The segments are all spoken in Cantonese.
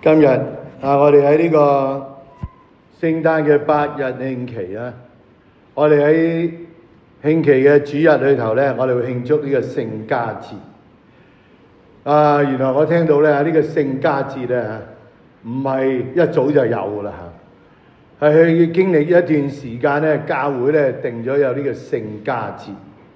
今日我哋喺呢個聖誕嘅8日慶期啊，我哋喺慶期嘅主日裏頭咧，我哋會慶祝呢個聖家節。原來我聽到咧呢個聖家節咧唔係一早就有噶啦嚇，係佢經歷一段時間咧，教會咧定咗有呢個聖家節。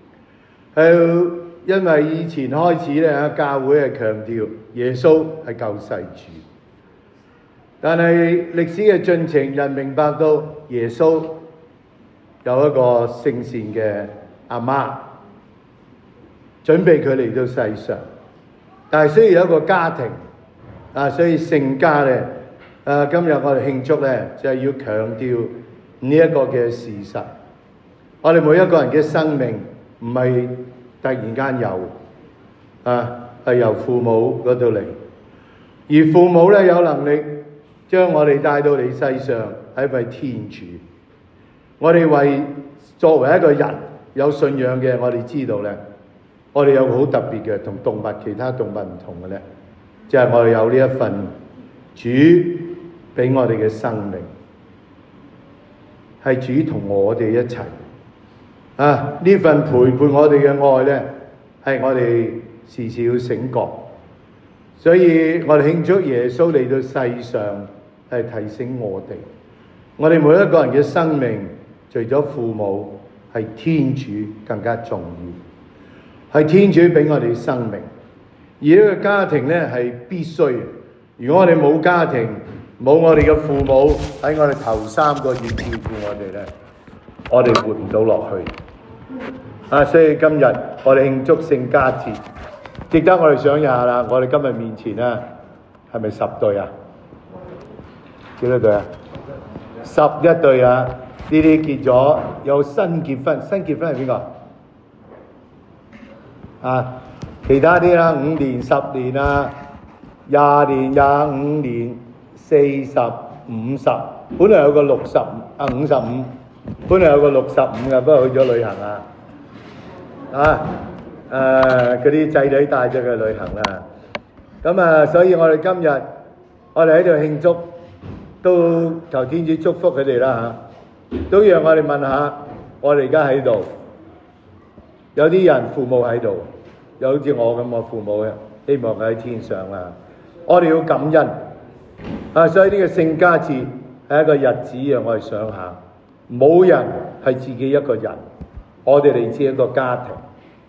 因為以前開始咧，教會係強調耶穌係救世主，但係歷史嘅進程，人明白到耶穌有一個聖善嘅阿媽，準備佢嚟到世上，但係需要有一個家庭所以聖家咧，今日我哋慶祝咧，就係要強調呢一個嘅事實。我哋每一個人嘅生命唔係突然間有，係由父母嗰度嚟，而父母咧有能力將我哋帶到嚟世上，係一位天主。我哋作為一個人有信仰嘅，我哋知道咧，我哋有好特別嘅，同動物其他動物唔同嘅咧，就係我哋有呢一份主俾我哋嘅生命，係主同我哋一齊。呢份陪伴我哋嘅愛咧，係我哋時時要醒覺。所以我哋慶祝耶穌嚟到世上，係提醒我哋每一個人嘅生命，除咗父母，係天主更加重要，係天主俾我哋生命。而呢個家庭咧係必須。如果我哋冇家庭，冇我哋嘅父母喺我哋頭3個月照顧我哋咧，我哋活唔到落去。所以今日我哋慶祝聖家節，值得我哋想一下啦。我哋今日面前啊，係咪10對啊？幾多對啊？11對啊！呢啲結咗，有新結婚，新結婚係邊個？其他啲啦，5年、10年啊，20年、25年、40、50，本來有個55，本來有個65嘅，不過去咗旅行啊！嗰啲仔女帶咗佢旅行啦。咁所以我哋今日我哋喺度慶祝，都求天主祝福佢哋啦嚇。都讓我哋問下，我哋而家喺度，有啲人父母喺度，有好似我咁，我父母嘅，希望佢喺天上啦。我哋要感恩所以呢個聖家節係一個日子，讓我哋想下，冇人係自己一個人，我哋嚟自一個家庭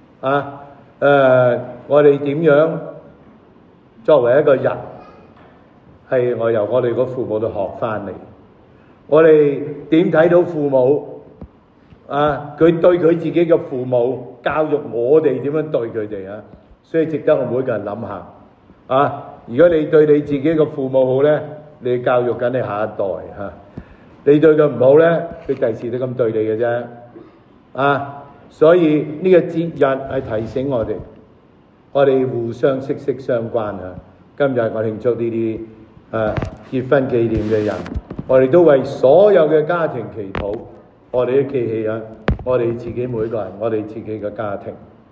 我哋點樣作為一個人，係我由我哋個父母度學翻嚟。我哋點睇到父母佢對佢自己嘅父母教育我哋點樣對佢哋所以值得我每個人諗下如果你對你自己嘅父母好咧，你教育緊你下一代你對佢唔好咧，佢第時都咁對你嘅啫所以呢個節日係提醒我哋互相息息相關今日我慶祝呢啲結婚紀念嘅人，我哋都為所有嘅家庭祈禱。我哋都記起我哋自己每個人，我哋自己嘅家庭。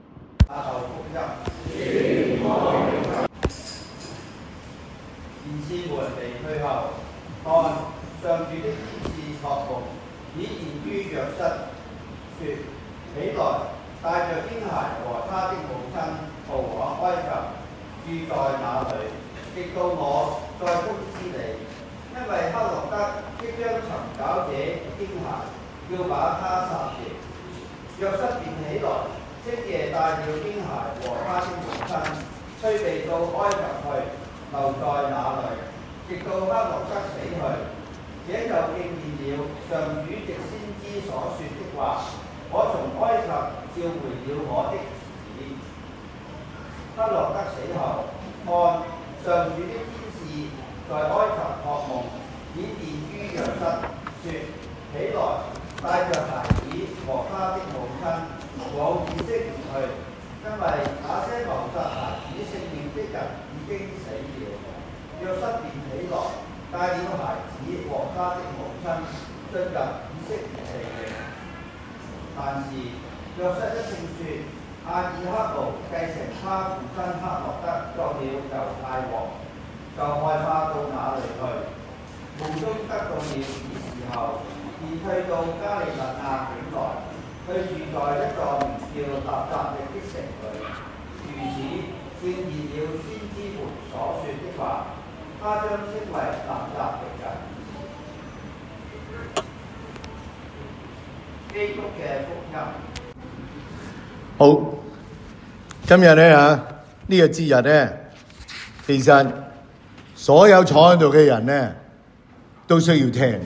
賢士們離去後，看上主的天使託夢，顯現於約瑟，說：起來，帶着嬰孩和他的母親逃往埃及，住在那裏，直到我再通知你。因為黑落德即將尋找這嬰孩，要把他殺掉。約瑟便起來，即夜帶了嬰孩和他的母親，催備到埃及去，留在那裏，直到黑落德死去。這就應驗了上主藉先知所說的話：我從埃及召回了我的兒子。黑落德死後，看上主的天使在埃及託夢，顯現於約瑟，說：起來，帶着孩子和他的母親往以色列去，因為那些謀殺孩子性命的人已經死了。約瑟便起來，帶了孩子和他的母親進入以色列地境。但是約瑟一聽說阿爾克勞繼承他父親黑落德作了猶太王，就害怕到那夢中得中了指示後，便退到加利肋亞境內，居住在一座名叫納匝力的城裏。如此應驗了先知們所說的話，他將稱為納匝力人。基督嘅福音。 好，今日咧呢個節日咧，其實所有坐喺度嘅人咧都需要聽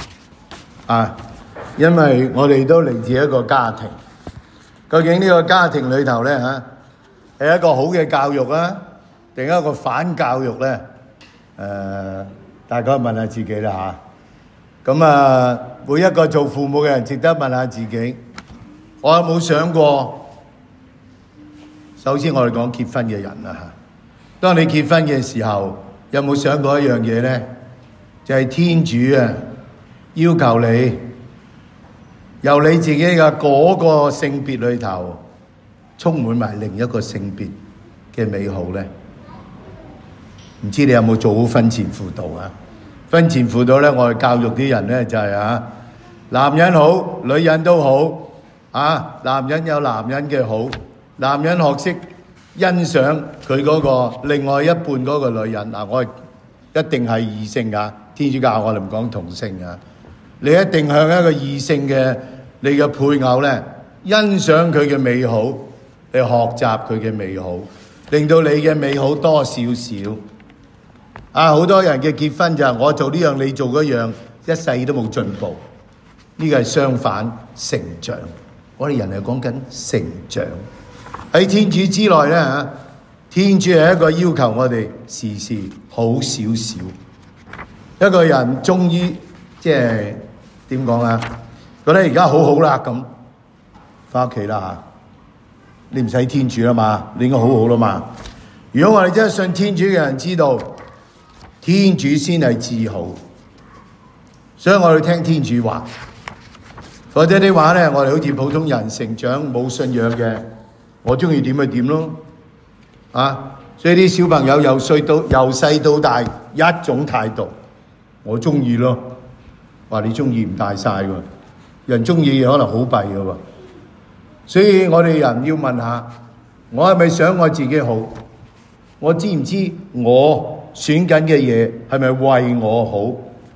因為我哋都嚟自一個家庭。究竟呢個家庭裏頭咧係一個好嘅教育啊，定一個反教育咧？大家問下自己啦嚇。咁每一個做父母嘅人值得問下自己，我有冇想過？首先我哋講結婚嘅人啦嚇，當你結婚嘅時候，有冇想過一樣嘢咧？就係天主要求你由你自己嘅嗰個性別裏頭，充滿埋另一個性別嘅美好咧。唔知你有冇做好婚前輔導啊？婚前輔導咧，我哋教育啲人咧就係男人好，女人都好男人有男人嘅好，男人學識欣賞佢嗰個另外一半嗰個女人。我一定係異性㗎，天主教我哋唔講同性㗎。你一定向一個異性嘅你嘅配偶咧，欣賞佢嘅美好，你學習佢嘅美好，令到你嘅美好多少少。好多人嘅結婚就係我做呢樣，你做嗰樣，一世都冇進步。呢個係相反成長。我哋人係講緊成長。喺天主之內咧天主係一個要求我哋時時好少少。一個人終於即係點講覺得而家好好啦咁，返屋企啦你唔使天主啦嘛，你應該好好啦嘛。如果我哋真係信天主嘅人知道，天主先係至好，所以我哋聽天主話。或者啲話咧，我哋好似普通人成長冇信仰嘅，我中意點就點咯。所以啲小朋友由細到大一種態度，我中意咯。話你中意唔大晒喎，人中意可能好弊嘅喎。所以我哋人要問下，我係咪想我自己好？我知唔知我選緊嘅嘢係咪為我好？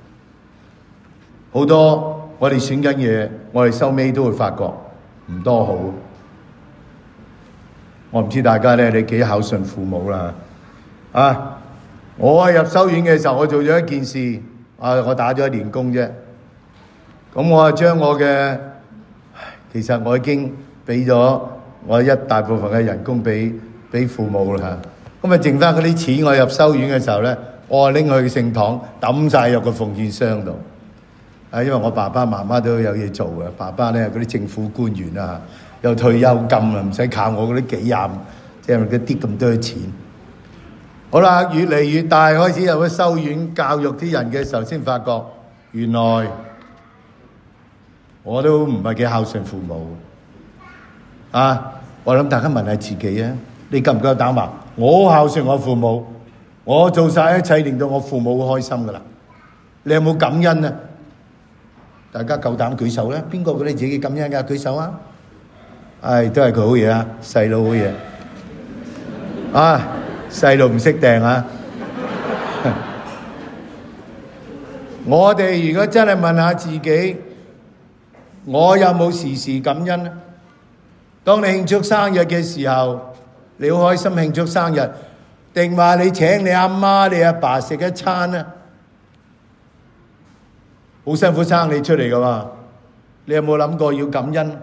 好多我哋選緊嘢，我哋收尾都會發覺唔多好。我唔知大家咧，你幾孝順父母啦？我入修院嘅時候，我做咗一件事，我打咗1年工啫。咁我將我嘅，其實我已經俾咗我一大部分嘅人工俾父母啦。咁剩翻嗰啲錢，我入修院嘅時候咧，我拎去聖堂抌晒入個奉獻箱度。因為我爸爸媽媽都有嘢做嘅，爸爸咧嗰啲政府官員有退休金唔使靠我嗰啲幾廿，即係嗰啲咁多嘅錢。好啦，越嚟越大，開始入去修院教育啲人嘅時候，先發覺原來我都唔係幾孝順父母。我諗大家問下自己你夠唔夠膽話我孝順我父母，我做晒一切令到我父母好開心噶啦？你有冇感恩啊？大家夠膽舉手咧？邊個覺得自己感恩㗎？舉手啊！都係佢好嘢細佬好嘢細路唔識掟我哋如果真係問下自己，我有冇時時感恩呢？當你慶祝生日嘅時候，你好開心慶祝生日，定話你請你阿媽你阿爸食一餐呢？好辛苦生你出嚟噶嘛，你有冇諗過要感恩？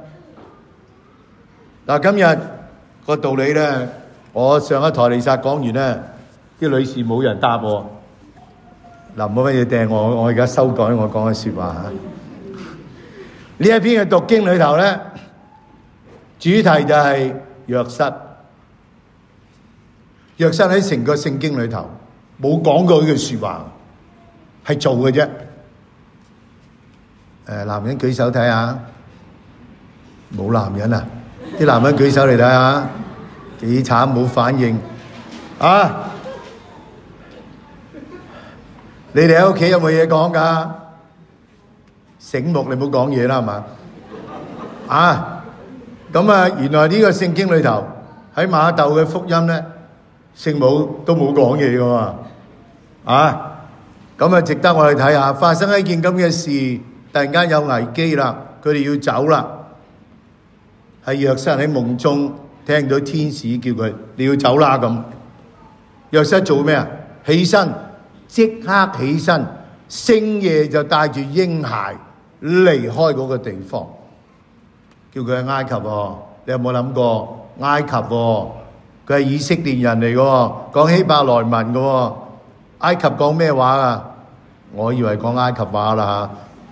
今日個道理咧，我上一台彌撒講完咧，啲女士冇人答我。冇乜嘢掟我而家修改我講嘅說話呢一篇嘅讀經裏頭咧，主題就係約瑟。約瑟喺成個聖經裏頭冇講過呢句說話，係做嘅啫。男人舉手睇下，冇男人啊！啲男人舉手嚟睇下，幾慘冇反應你哋喺屋企有冇嘢講㗎？醒目，你唔好講嘢啦，係嘛？咁啊，原來呢個聖經裏頭喺馬竇嘅福音咧，聖母都冇講嘢㗎喎。咁啊，值得我哋睇下，發生一件咁嘅事，突然間有危機啦，佢哋要走啦。係約瑟喺夢中聽到天使叫佢你要走啦咁。約瑟做咩啊？起身，即刻起身，星夜就帶住嬰孩離開嗰個地方，叫佢去埃及喎。你有冇諗過埃及喎？佢係以色列人嚟嘅喎，講希伯來文嘅喎。埃及講咩話啊？我以為講埃及話啦。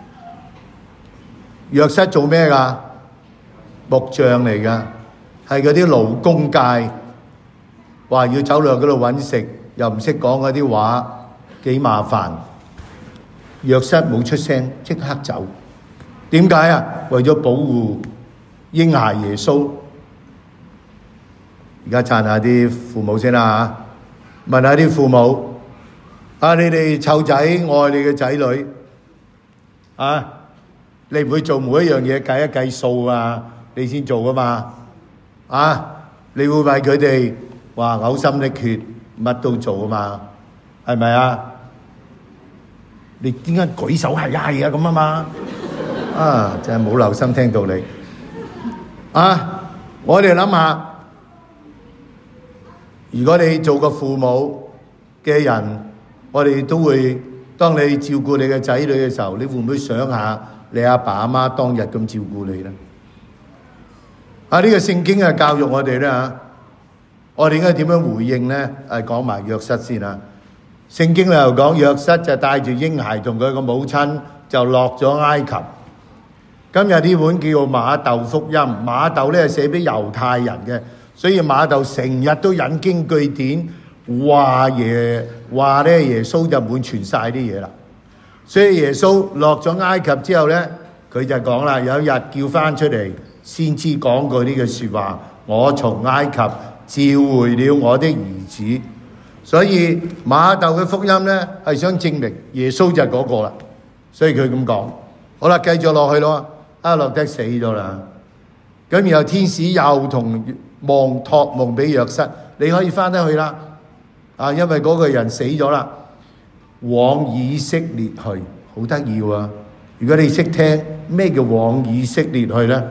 約瑟做咩㗎？木匠嚟㗎，係嗰啲勞工界，話要走落嗰度揾食，又唔識講嗰啲話，幾麻煩。約瑟冇出聲，即刻走。點解啊？為咗保護嬰孩耶穌。而家讚下啲父母先啦嚇，問下啲父母，你哋湊仔愛你嘅仔女，你唔會做每一樣嘢計一計數啊，你先做噶嘛？你會為佢哋話嘔心瀝血，乜都做啊嘛？係咪啊？你點解舉手係啊咁啊嘛？真係冇留心聽道理。我哋諗下，如果你做個父母嘅人，我哋都會，當你照顧你嘅仔女嘅時候，你會唔會想下你阿爸阿媽當日咁照顧你呢？呢個聖經係教育我哋咧我哋應該點樣回應呢？講埋約瑟先啦。聖經又講約瑟就帶住嬰孩同佢個母親就落咗埃及。今日呢本叫馬竇福音，馬竇咧係寫俾猶太人嘅，所以馬竇成日都引經據典，話耶穌就滿傳晒啲嘢啦。所以耶穌落咗埃及之後咧，佢就講啦，有一日叫翻出嚟，先知講過呢句説話：我從埃及召回了我的兒子。所以馬竇嘅福音咧係想證明耶穌就係嗰個啦，所以佢咁講。好啦，繼續落去咯。阿諾德死咗啦，咁然後天使又託夢俾約瑟，你可以翻得去啦。因為嗰個人死咗啦，往以色列去，好得意喎。如果你識聽咩叫往以色列去呢？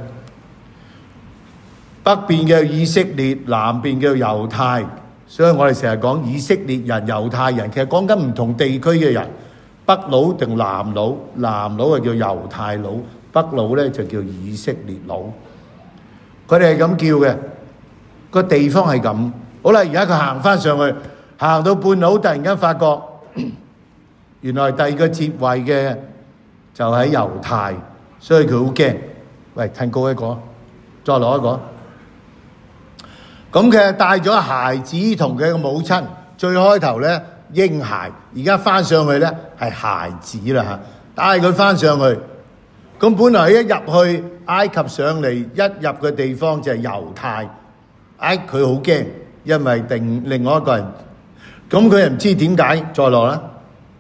北邊嘅以色列，南邊嘅猶太，所以我哋成日講以色列人、猶太人，其實講緊唔同地區嘅人，北佬定南佬，南佬係叫猶太佬，北佬咧就叫以色列佬。佢哋係咁叫嘅，個地方係咁。好啦，而家佢行翻上去，行到半路，突然間發覺原來第二個節位嘅就喺猶太，所以佢好驚。喂，褪高一個，再攞一個。咁佢係帶咗孩子同佢嘅母親，最開頭咧嬰孩，而家翻上去咧係孩子啦嚇，帶佢翻上去。咁本來一入去埃及上嚟，一入嘅地方就係猶太，佢好驚，因為另外一個人，咁佢又唔知點解再落啦。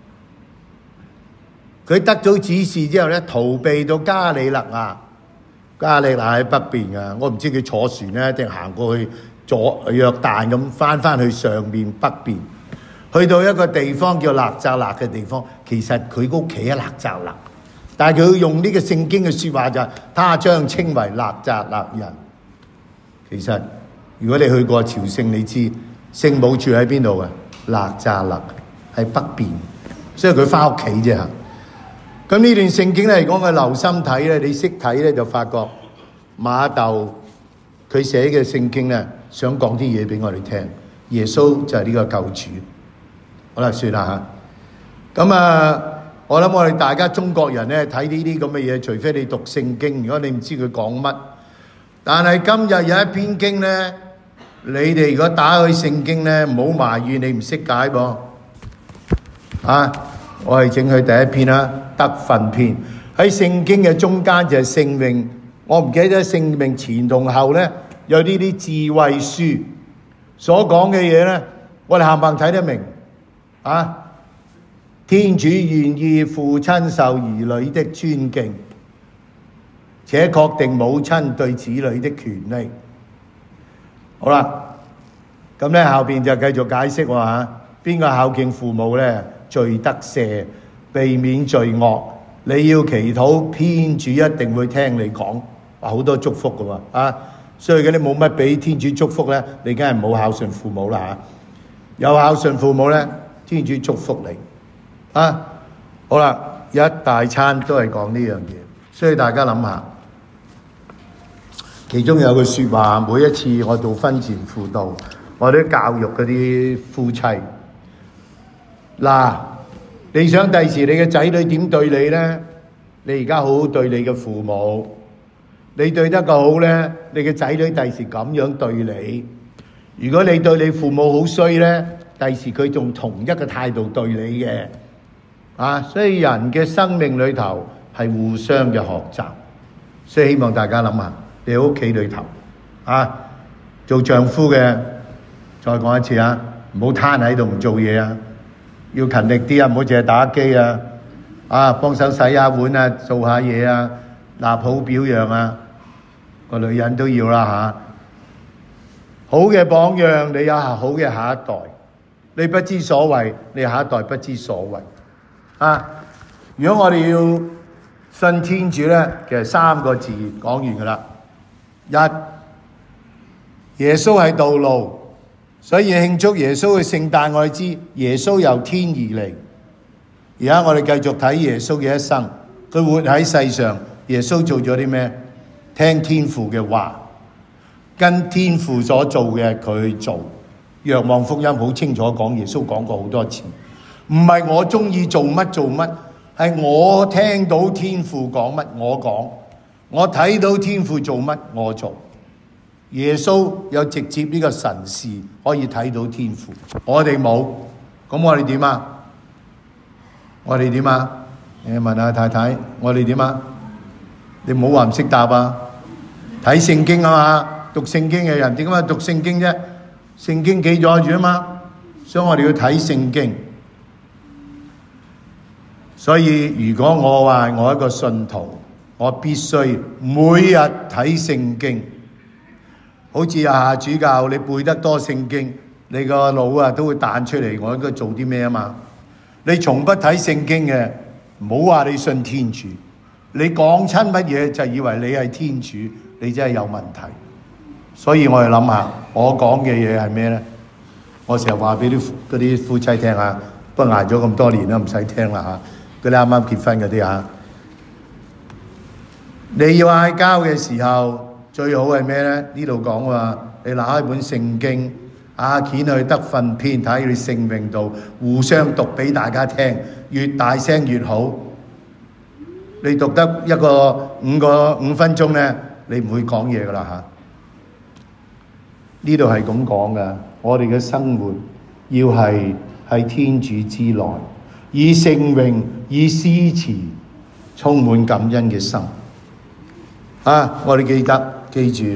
佢得咗指示之後咧，逃避到加里肋亞，加里肋亞喺北邊噶，我唔知佢坐船咧定行過去左約旦咁翻去上面北邊，去到一個地方叫納匝肋嘅地方，其實佢屋企喺納匝肋。但係佢用呢個聖經嘅説話就係，他將稱為納匝肋人。其實如果你去過朝聖，你知聖母住喺邊度嘅？納匝肋喺北邊，所以佢翻屋企啫嚇。咁呢段聖經咧，如果佢留心睇咧，你識睇咧，就發覺馬竇佢寫嘅聖經咧，想講啲嘢俾我哋聽。耶穌就係呢個救主。好啦，算啦嚇。咁我諗我哋大家中國人咧睇呢啲咁嘅嘢，除非你讀聖經，如果你唔知佢講乜。但係今日有一篇經咧，你哋如果打開聖經咧，唔好埋怨你唔識解噃。我係整佢第一篇啦，得訓篇。喺聖經嘅中間就係聖詠，我唔記得聖詠前同後咧有呢啲智慧書所講嘅嘢咧，我哋冚唪唥睇得明。 天主願意父親受兒女的尊敬，且確定母親對子女的權利。好啦，咁咧後邊就繼續解釋喎，邊個孝敬父母咧，罪得赦，避免罪惡。你要祈禱，天主一定會聽你講，好多祝福㗎喎，所以你冇乜俾天主祝福咧，你梗係冇孝順父母啦。有孝順父母咧，天主祝福你。好啦，一大餐都係講呢樣嘢，所以大家諗下。其中有句説話，每一次我做婚前輔導，我都教育嗰啲夫妻。嗱，你想第時你嘅仔女點對你呢？你而家好好對你嘅父母，你對得夠好呢，你嘅仔女第時咁樣對你。如果你對你父母好衰呢，第時佢仲同一個態度對你嘅。所以人嘅生命裏頭係互相嘅學習，所以希望大家諗下，你喺屋企裏頭做丈夫嘅，再講一次唔好攤喺度唔做嘢要勤力啲唔好淨係打機幫手洗下碗做下嘢立好表揚個女人都要啦好嘅榜樣，你有好嘅下一代，你不知所謂，你下一代不知所謂。如果我哋要信天主咧，其實3個字講完噶啦。一，耶穌係道路，所以慶祝耶穌嘅聖誕，我哋知耶穌由天而嚟。而家我哋繼續睇耶穌嘅一生，佢活喺世上，耶穌做咗啲咩？聽天父嘅話，跟天父所做嘅佢去做。若望福音好清楚講，耶穌講過好多次。唔係我中意做乜做乜，係我聽到天父講乜我講，我睇到天父做乜我做。耶穌有直接呢個神視可以睇到天父，我哋冇，咁我哋點我哋點你問下太太，我哋點你唔好話唔識答睇聖經讀聖經嘅人點解讀聖經啫？聖經記載住所以我哋要睇聖經。所以如果我話我一個信徒，我必須每日睇聖經。好似夏主教，你背得多聖經，你個腦都會彈出嚟，我應該做啲咩你從不睇聖經嘅，唔好話你信天主，你講親乜嘢就以為你係天主，你真係有問題。所以我哋諗下，我講嘅嘢係咩呢？我成日話俾嗰啲夫妻聽不過捱咗咁多年啦，唔使聽啦嗰啲啱啱結婚嗰啲你要嗌交嘅時候，最好係咩呢？呢度講話，你拿開本聖經，掀去德訓篇，睇你聖詠度，互相讀俾大家聽，越大聲越好。你讀得5分鐘呢，你唔會講嘢噶啦呢度係咁講噶，我哋嘅生活要係喺天主之內，以聖詠、以詩詞充滿感恩嘅心。我哋記住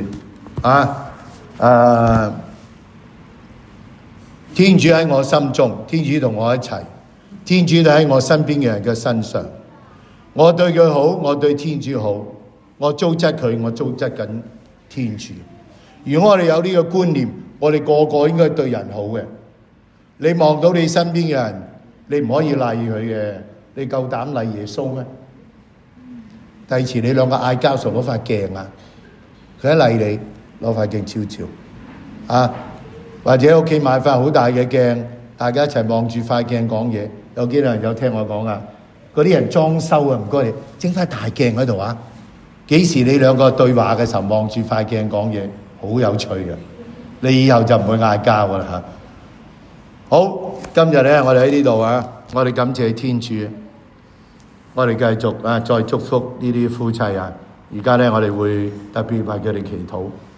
天主喺我心中，天主同我一齊，天主都喺我身邊嘅人嘅身上。我對佢好，我對天主好，我糟質佢，我糟質緊天主。如果我哋有呢個觀念，我哋個個應該對人好嘅。你望到你身邊嘅人，你唔可以賴佢嘅，你夠膽賴耶穌咩？第二次你兩個嗌交，攞塊鏡佢一賴你，攞塊鏡照照或者屋企買塊好大嘅鏡，大家一齊望住塊鏡講嘢。有幾多人有聽我講嗰啲人裝修唔該你整塊大鏡喺度幾時你兩個對話嘅時候望住塊鏡講嘢，好有趣嘅。你以後就唔會嗌交噶啦好，今日咧我哋喺呢度我哋感謝天主，我哋繼續再祝福呢啲夫妻而家咧我哋會特別為佢哋祈禱。